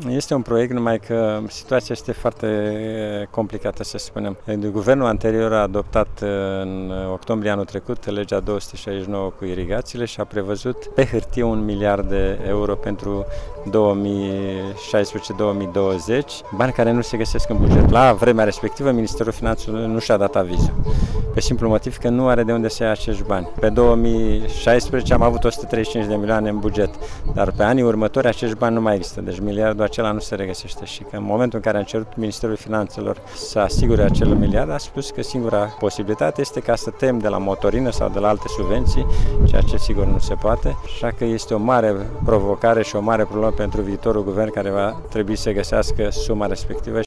Este un proiect, numai că situația este foarte complicată, să spunem. Guvernul anterior a adoptat în octombrie anul trecut legea 269 cu irigațiile și a prevăzut pe hârtie 1 miliard de euro pentru 2016-2020, bani care nu se găsesc în buget. La vremea respectivă, Ministerul Finanțelor nu și-a dat avizul, pe simplu motiv că nu are de unde să ia acești bani. Pe 2016 am avut 135 de milioane în buget, dar pe anii următori acești bani nu mai există, deci miliardul acela nu se regăsește și că în momentul în care am cerut Ministerul Finanțelor să asigure acel miliard, a spus că singura posibilitate este ca să tăiem de la motorină sau de la alte subvenții, ceea ce sigur nu se poate, așa că este o mare provocare și o mare problemă pentru viitorul guvern care va trebui să găsească suma respectivă.